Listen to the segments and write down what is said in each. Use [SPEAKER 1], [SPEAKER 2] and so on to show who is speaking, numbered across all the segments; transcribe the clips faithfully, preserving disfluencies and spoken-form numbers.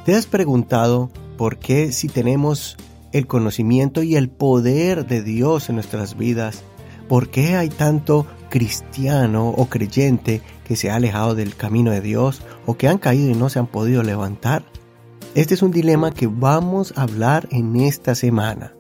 [SPEAKER 1] ¿Te has preguntado por qué, si tenemos el conocimiento y el poder de Dios en nuestras vidas, por qué hay tanto cristiano o creyente que se ha alejado del camino de Dios o que han caído y no se han podido levantar? Este es un dilema que vamos a hablar en esta semana.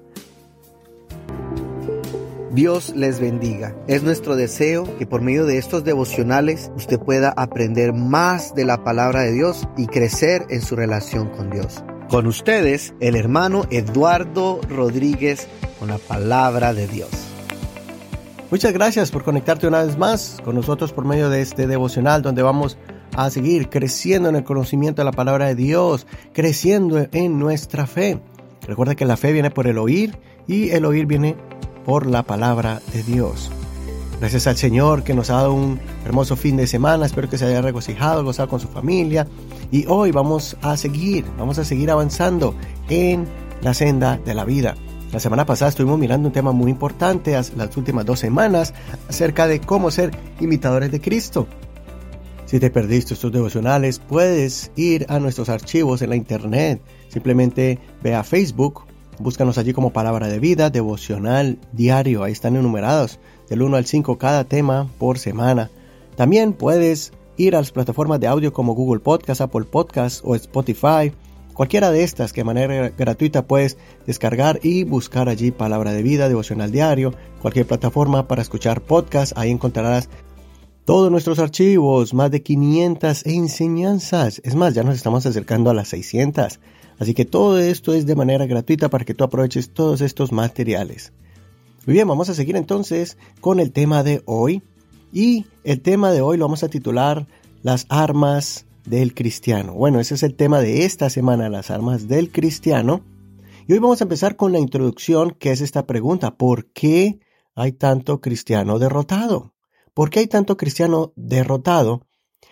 [SPEAKER 2] Dios les bendiga. Es nuestro deseo que por medio de estos devocionales usted pueda aprender más de la palabra de Dios y crecer en su relación con Dios. Con ustedes, el hermano Eduardo Rodríguez con la palabra de Dios.
[SPEAKER 1] Muchas gracias por conectarte una vez más con nosotros por medio de este devocional donde vamos a seguir creciendo en el conocimiento de la palabra de Dios, creciendo en nuestra fe. Recuerda que la fe viene por el oír y el oír viene por la palabra de Dios. Gracias al Señor que nos ha dado un hermoso fin de semana. Espero que se haya regocijado, gozado con su familia. Y hoy vamos a seguir, vamos a seguir avanzando en la senda de la vida. La semana pasada estuvimos mirando un tema muy importante, las últimas dos semanas, acerca de cómo ser imitadores de Cristo. Si te perdiste estos devocionales, puedes ir a nuestros archivos en la internet. Simplemente ve a Facebook, búscanos allí como Palabra de Vida, Devocional Diario. Ahí están enumerados del uno al cinco cada tema por semana. También puedes ir a las plataformas de audio como Google Podcast, Apple Podcast o Spotify. Cualquiera de estas que de manera gratuita puedes descargar y buscar allí Palabra de Vida, Devocional Diario. Cualquier plataforma para escuchar podcast. Ahí encontrarás todos nuestros archivos, más de quinientas enseñanzas. Es más, ya nos estamos acercando a las seiscientas. Así que todo esto es de manera gratuita para que tú aproveches todos estos materiales. Muy bien, vamos a seguir entonces con el tema de hoy. Y el tema de hoy lo vamos a titular Las armas del cristiano. Bueno, ese es el tema de esta semana, las armas del cristiano. Y hoy vamos a empezar con la introducción, que es esta pregunta: ¿por qué hay tanto cristiano derrotado? ¿Por qué hay tanto cristiano derrotado?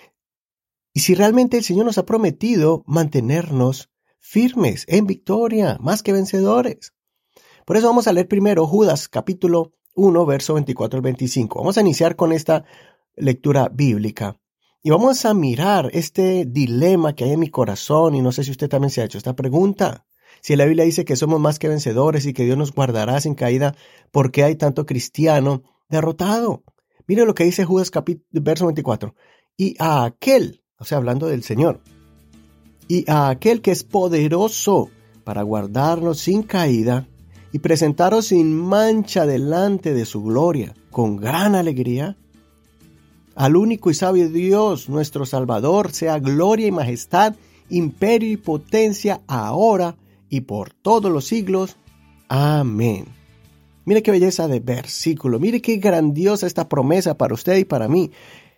[SPEAKER 1] Y si realmente el Señor nos ha prometido mantenernos firmes, en victoria, más que vencedores. Por eso vamos a leer primero Judas capítulo uno, verso veinticuatro al veinticinco. Vamos a iniciar con esta lectura bíblica. Y vamos a mirar este dilema que hay en mi corazón, y no sé si usted también se ha hecho esta pregunta. Si la Biblia dice que somos más que vencedores y que Dios nos guardará sin caída, ¿por qué hay tanto cristiano derrotado? Mire lo que dice Judas capítulo, verso veinticuatro. Y a aquel, o sea, hablando del Señor, y a aquel que es poderoso para guardarnos sin caída y presentaros sin mancha delante de su gloria, con gran alegría. Al único y sabio Dios, nuestro Salvador, sea gloria y majestad, imperio y potencia, ahora y por todos los siglos. Amén. Mire qué belleza de versículo, mire qué grandiosa esta promesa para usted y para mí.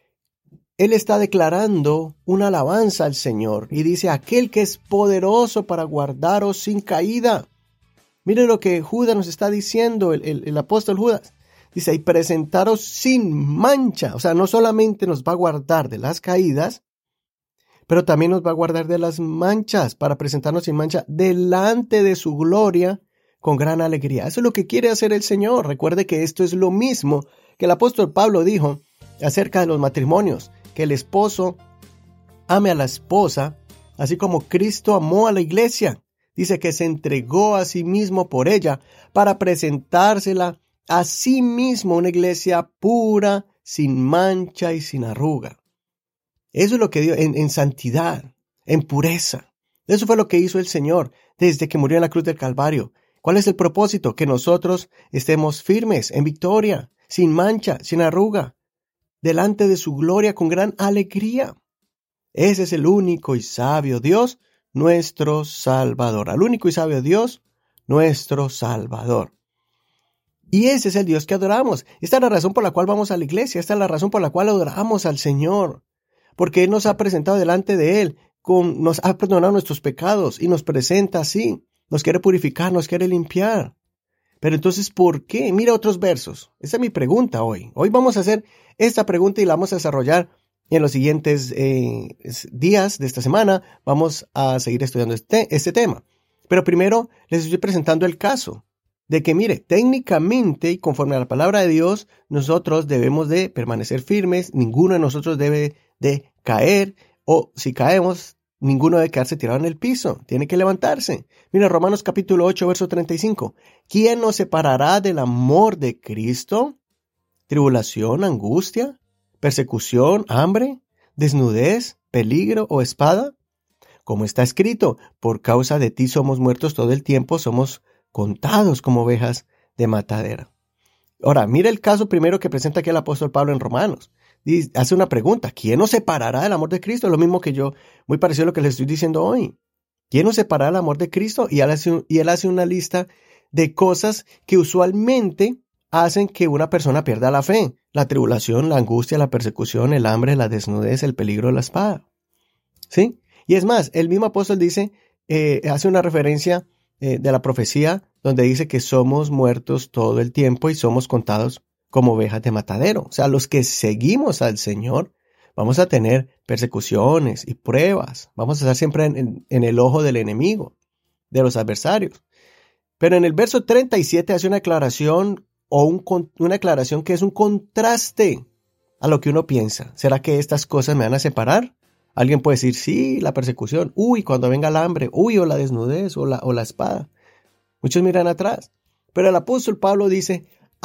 [SPEAKER 1] Él está declarando una alabanza al Señor y dice: aquel que es poderoso para guardaros sin caída. Mire lo que Judas nos está diciendo, el, el, el apóstol Judas. Dice: y presentaros sin mancha. O sea, no solamente nos va a guardar de las caídas, pero también nos va a guardar de las manchas, para presentarnos sin mancha delante de su gloria con gran alegría. Eso es lo que quiere hacer el Señor. Recuerde que esto es lo mismo que el apóstol Pablo dijo acerca de los matrimonios: que el esposo ame a la esposa, así como Cristo amó a la iglesia. Dice que se entregó a sí mismo por ella, para presentársela a sí mismo una iglesia pura, sin mancha y sin arruga. Eso es lo que dio en, en santidad, en pureza. Eso fue lo que hizo el Señor desde que murió en la cruz del Calvario. ¿Cuál es el propósito? Que nosotros estemos firmes, en victoria, sin mancha, sin arruga, delante de su gloria con gran alegría. Ese es el único y sabio Dios, nuestro Salvador. Al único y sabio Dios, nuestro Salvador. Y ese es el Dios que adoramos. Esta es la razón por la cual vamos a la iglesia. Esta es la razón por la cual adoramos al Señor. Porque Él nos ha presentado delante de Él, con, nos ha perdonado nuestros pecados y nos presenta así. Nos quiere purificar, nos quiere limpiar. Pero entonces, ¿por qué? Mira otros versos. Esa es mi pregunta hoy. Hoy vamos a hacer esta pregunta y la vamos a desarrollar en los siguientes eh, días de esta semana. Vamos a seguir estudiando este, este tema. Pero primero les estoy presentando el caso de que, mire, técnicamente y conforme a la palabra de Dios, nosotros debemos de permanecer firmes. Ninguno de nosotros debe de caer, o si caemos, ninguno debe quedarse tirado en el piso, tiene que levantarse. Mira, Romanos capítulo ocho, verso treinta y cinco. ¿Quién nos separará del amor de Cristo? ¿Tribulación, angustia, persecución, hambre, desnudez, peligro o espada? Como está escrito, por causa de ti somos muertos todo el tiempo, somos contados como ovejas de matadera. Ahora, mira el caso primero que presenta aquí el apóstol Pablo en Romanos. Dice, hace una pregunta, ¿quién nos separará del amor de Cristo? Es lo mismo que yo, muy parecido a lo que les estoy diciendo hoy. ¿Quién nos separará del amor de Cristo? Y él hace, y él hace una lista de cosas que usualmente hacen que una persona pierda la fe. La tribulación, la angustia, la persecución, el hambre, la desnudez, el peligro de la espada. ¿Sí? Y es más, el mismo apóstol dice, eh, hace una referencia eh, de la profecía donde dice que somos muertos todo el tiempo y somos contados como ovejas de matadero. O sea, los que seguimos al Señor vamos a tener persecuciones y pruebas. Vamos a estar siempre en, en, en el ojo del enemigo, de los adversarios. Pero en el verso treinta y siete hace una aclaración o un, una aclaración que es un contraste a lo que uno piensa. ¿Será que estas cosas me van a separar? Alguien puede decir, sí, la persecución. Uy, cuando venga el hambre. Uy, o la desnudez o la, o la espada. Muchos miran atrás. Pero el apóstol Pablo dice,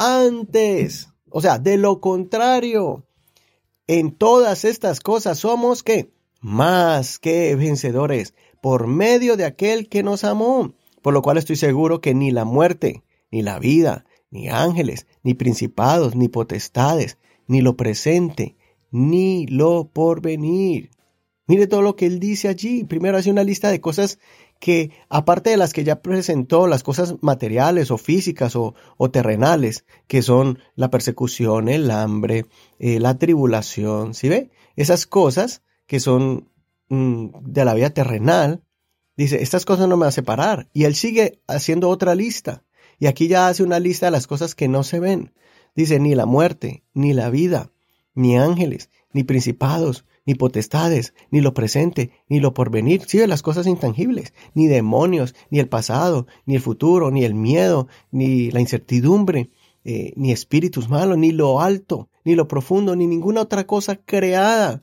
[SPEAKER 1] antes, o sea, de lo contrario, en todas estas cosas somos, ¿qué? Más que vencedores, por medio de aquel que nos amó. Por lo cual estoy seguro que ni la muerte, ni la vida, ni ángeles, ni principados, ni potestades, ni lo presente, ni lo porvenir. Mire todo lo que él dice allí. Primero hace una lista de cosas que, aparte de las que ya presentó, las cosas materiales o físicas o, o terrenales, que son la persecución, el hambre, eh, la tribulación, ¿sí ve? Esas cosas que son mm, de la vida terrenal, dice, estas cosas no me van a separar. Y él sigue haciendo otra lista. Y aquí ya hace una lista de las cosas que no se ven. Dice, ni la muerte, ni la vida, ni ángeles, ni principados, ni potestades, ni lo presente, ni lo porvenir, sí, de las cosas intangibles, ni demonios, ni el pasado, ni el futuro, ni el miedo, ni la incertidumbre, eh, ni espíritus malos, ni lo alto, ni lo profundo, ni ninguna otra cosa creada.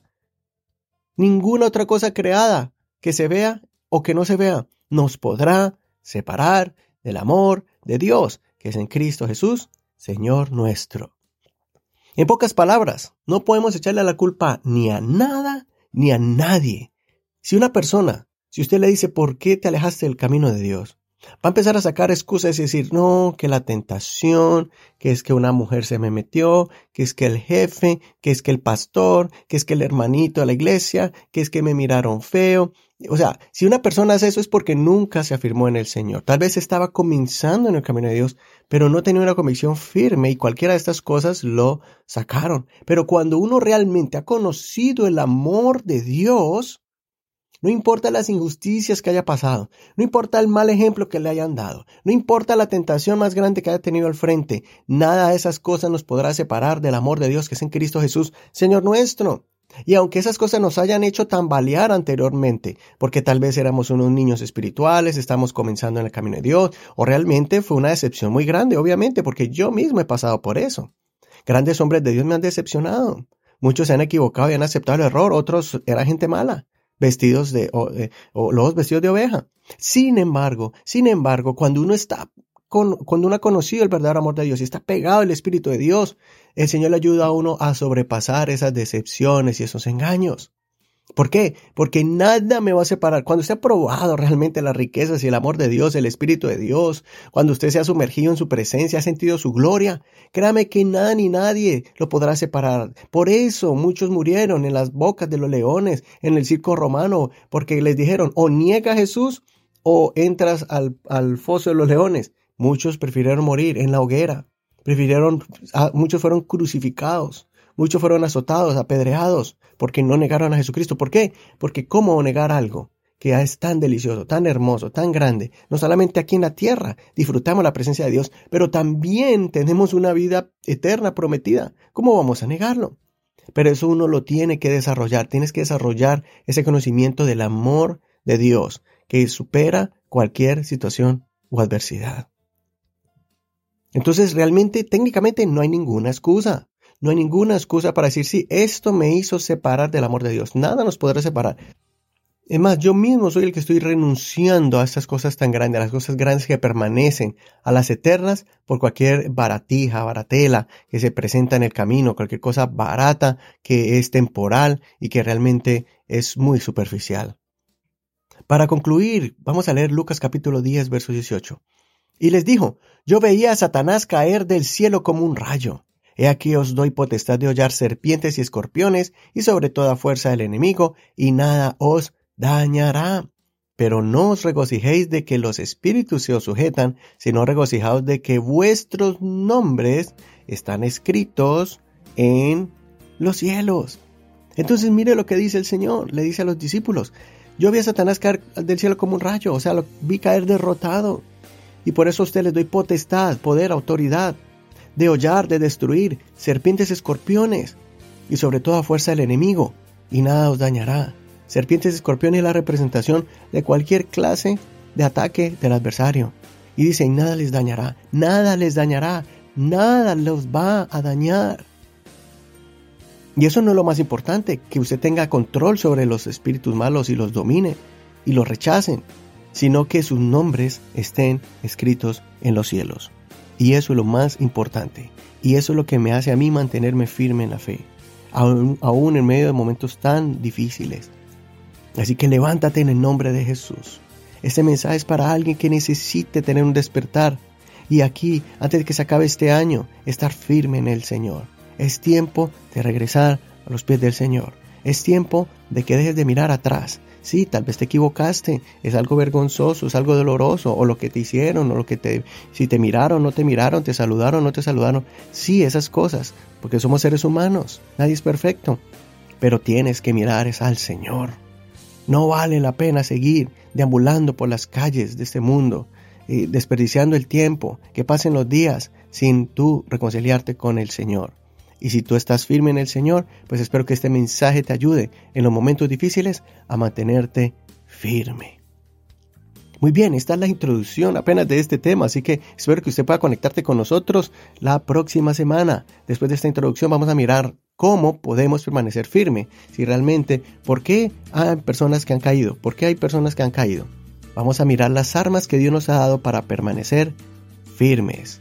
[SPEAKER 1] Ninguna otra cosa creada que se vea o que no se vea nos podrá separar del amor de Dios, que es en Cristo Jesús, Señor nuestro. En pocas palabras, no podemos echarle la culpa ni a nada ni a nadie. Si una persona, si usted le dice ¿por qué te alejaste del camino de Dios?, va a empezar a sacar excusas y decir, no, que la tentación, que es que una mujer se me metió, que es que el jefe, que es que el pastor, que es que el hermanito de la iglesia, que es que me miraron feo. O sea, si una persona hace eso es porque nunca se afirmó en el Señor. Tal vez estaba comenzando en el camino de Dios, pero no tenía una convicción firme y cualquiera de estas cosas lo sacaron. Pero cuando uno realmente ha conocido el amor de Dios, no importa las injusticias que haya pasado, no importa el mal ejemplo que le hayan dado, no importa la tentación más grande que haya tenido al frente, nada de esas cosas nos podrá separar del amor de Dios que es en Cristo Jesús, Señor nuestro. Y aunque esas cosas nos hayan hecho tambalear anteriormente, porque tal vez éramos unos niños espirituales, estamos comenzando en el camino de Dios, o realmente fue una decepción muy grande, obviamente, porque yo mismo he pasado por eso. Grandes hombres de Dios me han decepcionado. Muchos se han equivocado y han aceptado el error, otros eran gente mala, vestidos de, o, eh, o los vestidos de oveja. Sin embargo, sin embargo, cuando uno está Con, cuando uno ha conocido el verdadero amor de Dios y está pegado al Espíritu de Dios, el Señor le ayuda a uno a sobrepasar esas decepciones y esos engaños. ¿Por qué? Porque nada me va a separar. Cuando usted ha probado realmente las riquezas y el amor de Dios, el Espíritu de Dios, cuando usted se ha sumergido en su presencia, ha sentido su gloria, créame que nada ni nadie lo podrá separar. Por eso muchos murieron en las bocas de los leones, en el circo romano, porque les dijeron, o niega a Jesús o entras al, al foso de los leones. Muchos prefirieron morir en la hoguera, prefirieron, muchos fueron crucificados, muchos fueron azotados, apedreados, porque no negaron a Jesucristo. ¿Por qué? Porque ¿cómo negar algo que es tan delicioso, tan hermoso, tan grande? No solamente aquí en la tierra disfrutamos la presencia de Dios, pero también tenemos una vida eterna prometida. ¿Cómo vamos a negarlo? Pero eso uno lo tiene que desarrollar, tienes que desarrollar ese conocimiento del amor de Dios que supera cualquier situación o adversidad. Entonces, realmente, técnicamente, no hay ninguna excusa. No hay ninguna excusa para decir, sí, esto me hizo separar del amor de Dios. Nada nos podrá separar. Es más, yo mismo soy el que estoy renunciando a estas cosas tan grandes, a las cosas grandes que permanecen, a las eternas, por cualquier baratija, baratela que se presenta en el camino, cualquier cosa barata que es temporal y que realmente es muy superficial. Para concluir, vamos a leer Lucas capítulo diez, verso dieciocho. Y les dijo, yo veía a Satanás caer del cielo como un rayo. He aquí os doy potestad de hollar serpientes y escorpiones y sobre toda fuerza del enemigo, y nada os dañará. Pero no os regocijéis de que los espíritus se os sujetan, sino regocijaos de que vuestros nombres están escritos en los cielos. Entonces mire lo que dice el Señor, le dice a los discípulos, yo vi a Satanás caer del cielo como un rayo, o sea, lo vi caer derrotado. Y por eso a ustedes les doy potestad, poder, autoridad, de hollar, de destruir serpientes, escorpiones, y sobre toda fuerza del enemigo, y nada os dañará. Serpientes, escorpiones es la representación de cualquier clase de ataque del adversario. Y dice, y nada les dañará, nada les dañará, nada los va a dañar. Y eso no es lo más importante, que usted tenga control sobre los espíritus malos y los domine y los rechacen, sino que sus nombres estén escritos en los cielos. Y eso es lo más importante. Y eso es lo que me hace a mí mantenerme firme en la fe, aún, aún en medio de momentos tan difíciles. Así que levántate en el nombre de Jesús. Este mensaje es para alguien que necesite tener un despertar. Y aquí, antes de que se acabe este año, estar firme en el Señor. Es tiempo de regresar a los pies del Señor. Es tiempo de que dejes de mirar atrás. Sí, tal vez te equivocaste, es algo vergonzoso, es algo doloroso, o lo que te hicieron, o lo que te, si te miraron, no te miraron, te saludaron, no te saludaron. Sí, esas cosas, porque somos seres humanos, nadie es perfecto. Pero tienes que mirar es al Señor. No vale la pena seguir deambulando por las calles de este mundo, eh, desperdiciando el tiempo, que pasen los días sin tú reconciliarte con el Señor. Y si tú estás firme en el Señor, pues espero que este mensaje te ayude en los momentos difíciles a mantenerte firme. Muy bien, esta es la introducción apenas de este tema, así que espero que usted pueda conectarte con nosotros la próxima semana. Después de esta introducción vamos a mirar cómo podemos permanecer firme. Si realmente, ¿por qué hay personas que han caído? ¿Por qué hay personas que han caído? Vamos a mirar las armas que Dios nos ha dado para permanecer firmes.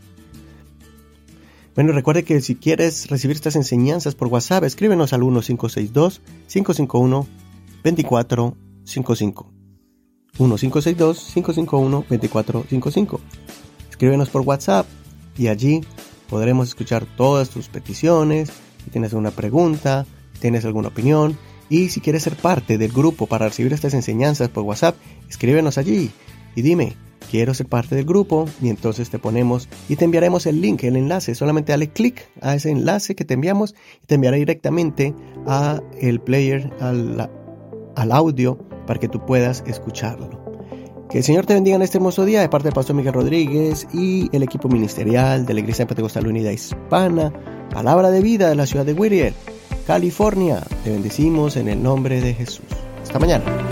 [SPEAKER 1] Bueno, recuerde que si quieres recibir estas enseñanzas por WhatsApp, escríbenos al uno cinco seis dos, cinco cinco uno, dos cuatro cinco cinco. uno cinco seis dos, cinco cinco uno, dos cuatro cinco cinco. Escríbenos por WhatsApp y allí podremos escuchar todas tus peticiones. Si tienes alguna pregunta, tienes alguna opinión y si quieres ser parte del grupo para recibir estas enseñanzas por WhatsApp, escríbenos allí y dime, quiero ser parte del grupo, y entonces te ponemos y te enviaremos el link, el enlace. Solamente dale clic a ese enlace que te enviamos y te enviará directamente a el player, al, al audio, para que tú puedas escucharlo. Que el Señor te bendiga en este hermoso día de parte del pastor Miguel Rodríguez y el equipo ministerial de la Iglesia Pentecostal Unida Hispana, Palabra de Vida de la ciudad de Whittier, California. Te bendecimos en el nombre de Jesús. Hasta mañana.